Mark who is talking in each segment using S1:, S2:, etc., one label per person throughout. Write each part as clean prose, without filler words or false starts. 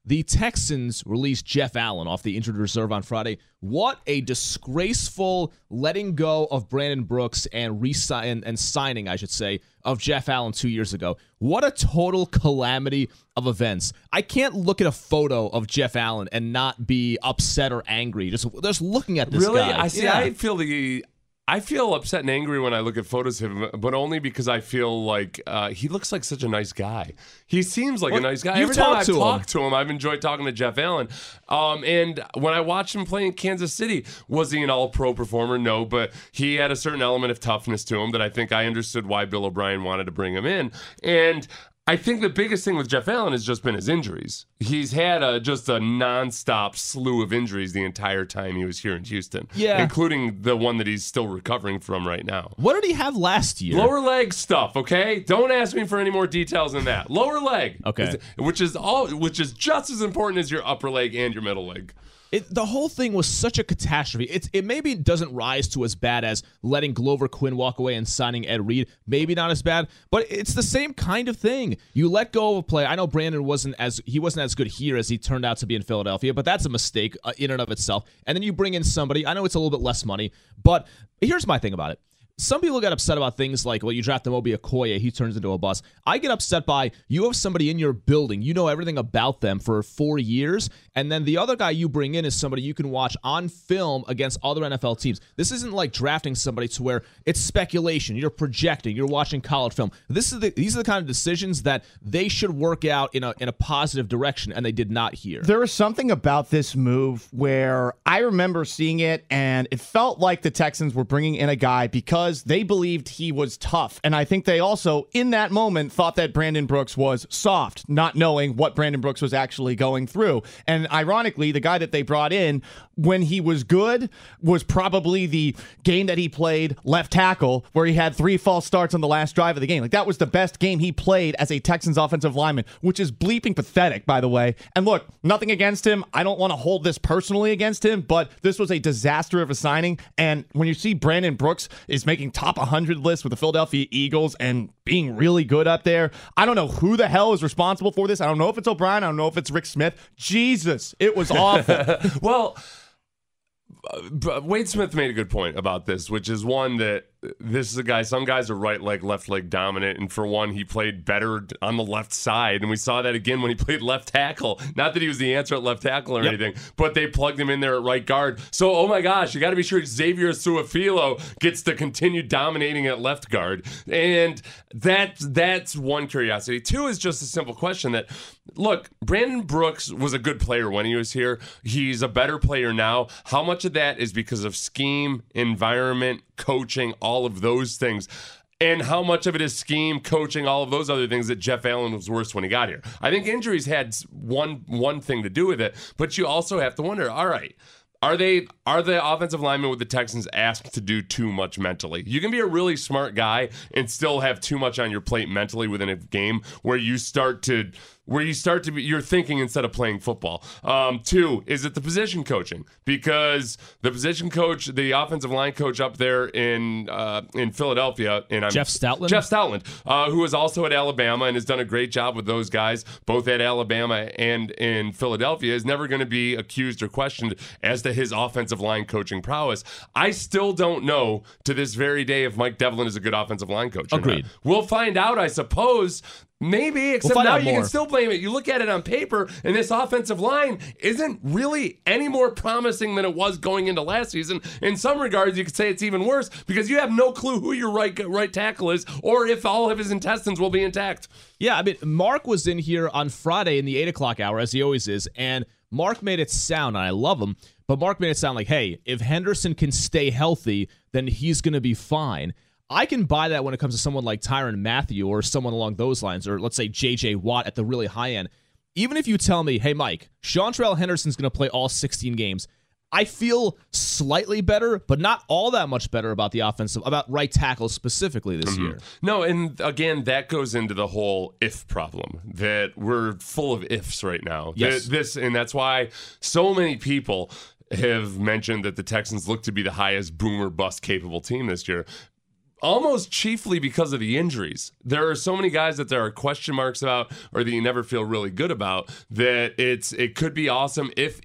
S1: The Texans released Jeff Allen off the injured reserve on Friday. What a disgraceful letting go of Brandon Brooks and signing, I should say, of Jeff Allen 2 years ago. What a total calamity of events. I can't look at a photo of Jeff Allen and not be upset or angry. Just looking at this guy.
S2: I feel upset and angry when I look at photos of him, but only because I feel like he looks like such a nice guy. He seems like a nice guy. Every time I've talked to him, I've enjoyed talking to Jeff Allen. And when I watched him play in Kansas City, was he an all-pro performer? No, but he had a certain element of toughness to him that I think I understood why Bill O'Brien wanted to bring him in. And I think the biggest thing with Jeff Allen has just been his injuries. He's had just a nonstop slew of injuries the entire time he was here in Houston, including the one that he's still recovering from right now.
S1: What did he have last year?
S2: Lower leg stuff, okay? Don't ask me for any more details than that. Lower leg,
S1: okay,
S2: which is just as important as your upper leg and your middle leg.
S1: The whole thing was such a catastrophe. It maybe doesn't rise to as bad as letting Glover Quinn walk away and signing Ed Reed. Maybe not as bad, but it's the same kind of thing. You let go of a play. I know Brandon wasn't as good here as he turned out to be in Philadelphia, but that's a mistake in and of itself. And then you bring in somebody. I know it's a little bit less money, but here's my thing about it. Some people get upset about things like, well, you draft Moby Okoye, he turns into a bust. I get upset by you have somebody in your building, you know everything about them for 4 years, and then the other guy you bring in is somebody you can watch on film against other NFL teams. This isn't like drafting somebody to where it's speculation, you're projecting, you're watching college film. These are the kind of decisions that they should work out in a positive direction, and they did not here.
S3: There was something about this move where I remember seeing it, and it felt like the Texans were bringing in a guy because they believed he was tough. And I think they also, in that moment, thought that Brandon Brooks was soft, not knowing what Brandon Brooks was actually going through. And ironically, the guy that they brought in, when he was good, was probably the game that he played left tackle, where he had 3 false starts on the last drive of the game. Like, that was the best game he played as a Texans offensive lineman, which is bleeping pathetic, by the way. And look, nothing against him. I don't want to hold this personally against him, but this was a disaster of a signing. And when you see Brandon Brooks is making top 100 lists with the Philadelphia Eagles and being really good up there, I don't know who the hell is responsible for this. I don't know if it's O'Brien. I don't know if it's Rick Smith. Jesus, it was awful.
S2: Well, Wade Smith made a good point about this, which is one that this is a guy, some guys are right leg, left leg dominant, and for one, he played better on the left side, and we saw that again when he played left tackle. Not that he was the answer at left tackle or anything, but they plugged him in there at right guard. So, oh my gosh, you got to be sure Xavier Su'a-Filo gets to continue dominating at left guard, and that's one curiosity. Two is just a simple question that, look, Brandon Brooks was a good player when he was here. He's a better player now. How much of that is because of scheme, environment, coaching, all of those things? And how much of it is scheme, coaching, all of those other things that Jeff Allen was worse when he got here? I think injuries had one thing to do with it, but you also have to wonder, all right, are the offensive linemen with the Texans asked to do too much mentally? You can be a really smart guy and still have too much on your plate mentally within a game where you start to be, you're thinking instead of playing football. Two, is it the position coaching? Because the position coach, the offensive line coach up there in Philadelphia, and
S1: Jeff Stoutland,
S2: who is also at Alabama and has done a great job with those guys, both at Alabama and in Philadelphia, is never going to be accused or questioned as to his offensive line coaching prowess. I still don't know to this very day if Mike Devlin is a good offensive line coach.
S1: Agreed.
S2: We'll find out, I suppose. Maybe, except now you can still blame it. You look at it on paper, and this offensive line isn't really any more promising than it was going into last season. In some regards, you could say it's even worse because you have no clue who your right tackle is or if all of his intestines will be intact.
S1: Yeah, I mean, Mark was in here on Friday in the 8 o'clock hour, as he always is, and Mark made it sound, and I love him, but Mark made it sound like, hey, if Henderson can stay healthy, then he's going to be fine. I can buy that when it comes to someone like Tyrann Mathieu or someone along those lines, or let's say J.J. Watt at the really high end. Even if you tell me, hey, Mike, Seantrell Henderson's going to play all 16 games, I feel slightly better, but not all that much better about right tackle specifically this year.
S2: No, and again, that goes into the whole if problem, that we're full of ifs right now.
S1: Yes.
S2: And that's why so many people have mentioned that the Texans look to be the highest boom or bust capable team this year. almost chiefly because of the injuries. There are so many guys that there are question marks about or that you never feel really good about that it could be awesome if.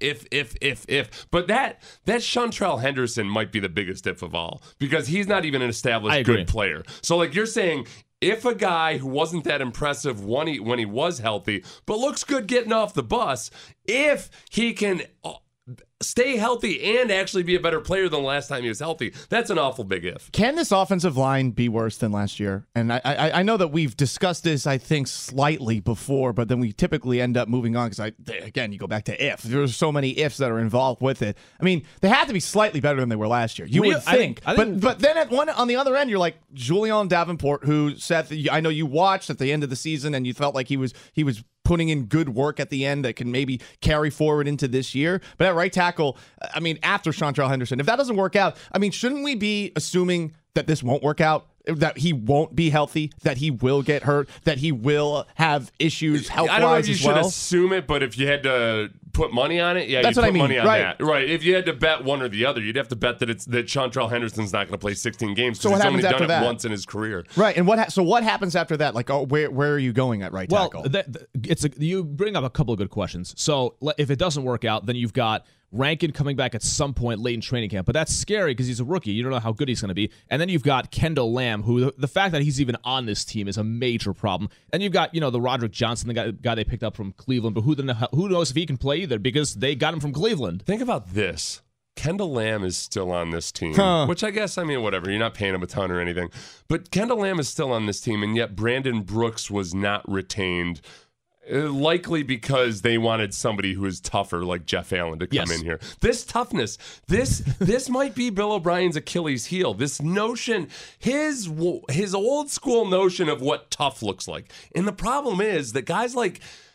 S2: But that Chantrell Henderson might be the biggest if of all because he's not even an established good player. So like you're saying, if a guy who wasn't that impressive when he was healthy but looks good getting off the bus, if he can stay healthy and actually be a better player than the last time he was healthy, that's an awful big if.
S3: Can this offensive line be worse than last year? And I know that we've discussed this, I think, slightly before, but then we typically end up moving on because, again, you go back to if. There's so many ifs that are involved with it. I mean, they have to be slightly better than they were last year. You would think. But then on the other end, you're like Julian Davenport, who said, I know you watched at the end of the season and you felt like he was putting in good work at the end that can maybe carry forward into this year. But at right tackle, I mean, after Chantrell Henderson, if that doesn't work out, I mean, shouldn't we be assuming that this won't work out? That he won't be healthy, that he will get hurt, that he will have issues health-wise as well?
S2: I don't know if you should assume it, but if you had to put money on it, yeah,
S3: that's
S2: you
S3: what
S2: put
S3: I mean.
S2: money on
S3: Right.
S2: that. Right. If you had to bet one or the other, you'd have to bet that Chantrell Henderson's not going to play 16 games because he's only done it once in his career.
S3: Right. And what happens after that? Like, where are you going at right tackle?
S1: You bring up a couple of good questions. So if it doesn't work out, then you've got Rankin coming back at some point late in training camp, but that's scary because he's a rookie. You don't know how good he's going to be. And then you've got Kendall Lamb, who the fact that he's even on this team is a major problem. And you've got the Roderick Johnson, the guy they picked up from Cleveland, but who knows if he can play either because they got him from Cleveland.
S2: Think about this. Kendall Lamb is still on this team, which I guess, I mean, whatever. You're not paying him a ton or anything. But Kendall Lamb is still on this team, and yet Brandon Brooks was not retained. Likely because they wanted somebody who is tougher, like Jeff Allen, to come in here. This toughness, this might be Bill O'Brien's Achilles heel. This notion, his old school notion of what tough looks like. And the problem is that guys like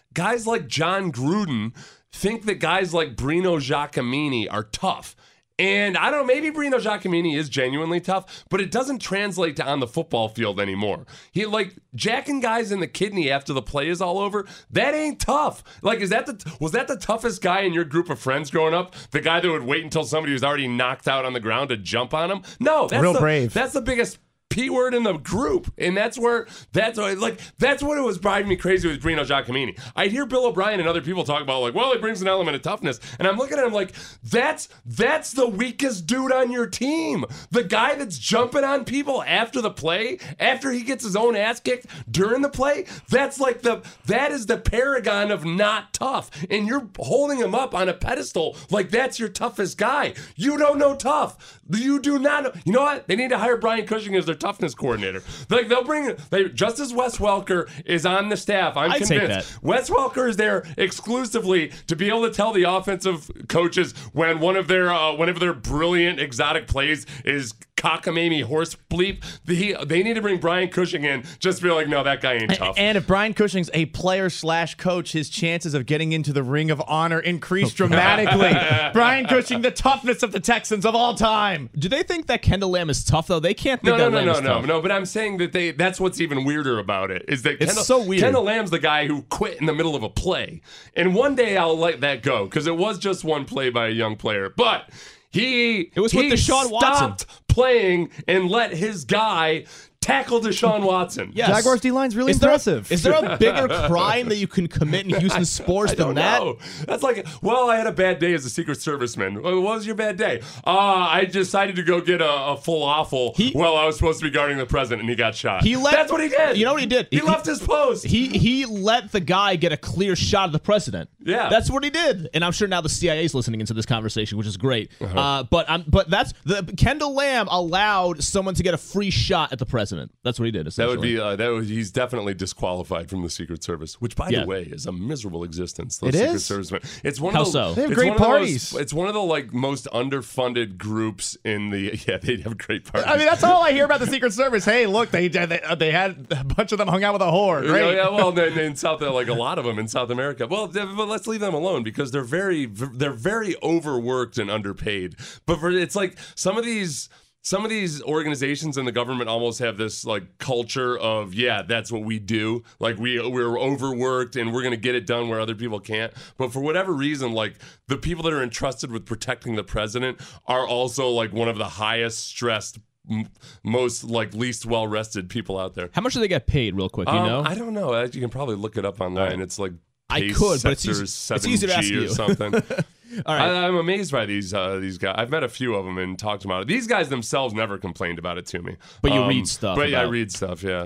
S2: John Gruden think that guys like Bruno Giacomini are tough. And I don't know, maybe Bruno Giacomini is genuinely tough, but it doesn't translate to on the football field anymore. He jacking guys in the kidney after the play is all over. That ain't tough. Like, was that the toughest guy in your group of friends growing up? The guy that would wait until somebody was already knocked out on the ground to jump on him? No, that's
S3: brave.
S2: That's the biggest P word in the group, and that's what it was driving me crazy with Bruno Giacomini. I'd hear Bill O'Brien and other people talk about he brings an element of toughness, and I'm looking at him like that's the weakest dude on your team, the guy that's jumping on people after the play, after he gets his own ass kicked during the play. That is the paragon of not tough, and you're holding him up on a pedestal like that's your toughest guy. You don't know tough. You do not know. You know what? They need to hire Brian Cushing as their toughness coordinator. Just as Wes Welker is on the staff, I'm convinced Wes Welker is there exclusively to be able to tell the offensive coaches when one of their brilliant exotic plays is cockamamie horse bleep. They need to bring Brian Cushing in just to be like, no, that guy ain't tough.
S3: And if Brian Cushing's a player/coach, his chances of getting into the Ring of Honor increase dramatically. Brian Cushing, the toughness of the Texans of all time.
S1: Do they think that Kendall Lamb is tough though? They can't think Lamb is tough.
S2: No. But I'm saying that that's what's even weirder about it is that
S1: it's so weird.
S2: Kendall Lamb's the guy who quit in the middle of a play, and one day I'll let that go because it was just one play by a young player, but. It was with Deshaun Watson. Stopped playing and let his guy tackle Deshaun Watson.
S3: Yes. Jaguars D-line's really impressive.
S1: Is there a bigger crime that you can commit in Houston sports than that?
S2: Know. That's like, I had a bad day as a Secret Serviceman. What was your bad day? I decided to go get a falafel while I was supposed to be guarding the president, and he got shot. That's what he did.
S1: You know what he did?
S2: He left his post.
S1: He let the guy get a clear shot of the president.
S2: Yeah.
S1: That's what he did. And I'm sure now the CIA is listening into this conversation, which is great. But that's Kendall Lamb allowed someone to get a free shot at the president. That's what he did. Essentially.
S2: He's definitely disqualified from the Secret Service, which, by the way, is a miserable existence. Those
S3: it
S2: Secret
S3: is.
S2: Servicemen. It's one
S1: How
S2: of the,
S1: so?
S3: They have great parties.
S2: It's one of the most underfunded groups in the. Yeah, they have great parties.
S3: I mean, that's all I hear about the Secret Service. Hey, look, they had a bunch of them hung out with a whore. Great.
S2: Yeah, well, in South, a lot of them in South America. Well, but let's leave them alone because they're very overworked and underpaid. But it's like some of these organizations in the government almost have this culture of, that's what we do. Like we're overworked and we're going to get it done where other people can't. But for whatever reason, the people that are entrusted with protecting the president are also one of the highest stressed most like least well rested people out there.
S1: How much do they get paid, real quick? You know?
S2: I don't know. You can probably look it up online.
S1: Right.
S2: It's like
S1: I could, but it's easy to ask
S2: or
S1: you.
S2: something.
S1: All right.
S2: I'm amazed by these guys. I've met a few of them and talked about it. These guys themselves never complained about it to me.
S1: But you read stuff
S2: But yeah, I
S1: about-
S2: read stuff. Yeah.